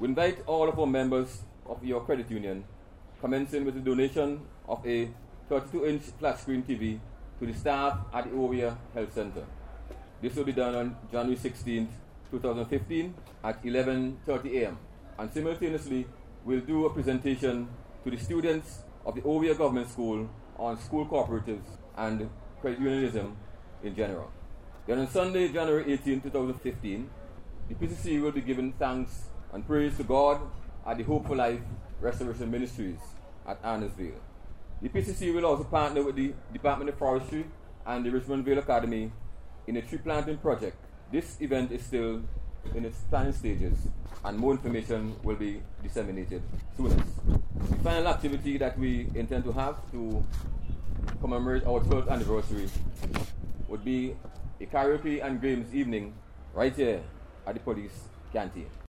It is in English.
We invite all of our members of your credit union, commencing with the donation of a 32-inch flat-screen TV to the staff at the Ovia Health Center. This will be done on January 16, 2015 at 11:30 a.m. And simultaneously, we'll do a presentation to the students of the Ovia Government School on school cooperatives and credit unionism in general. Then on Sunday, January 18, 2015, the PCC will be giving thanks and praise to God at the Hope for Life Restoration Ministries at Arnesville. The PCC will also partner with the Department of Forestry and the Richmond Vale Academy in a tree planting project. This event is still in its planning stages, and more information will be disseminated soonest. The final activity that we intend to have to commemorate our 12th anniversary would be a karaoke and games evening right here at the police canteen.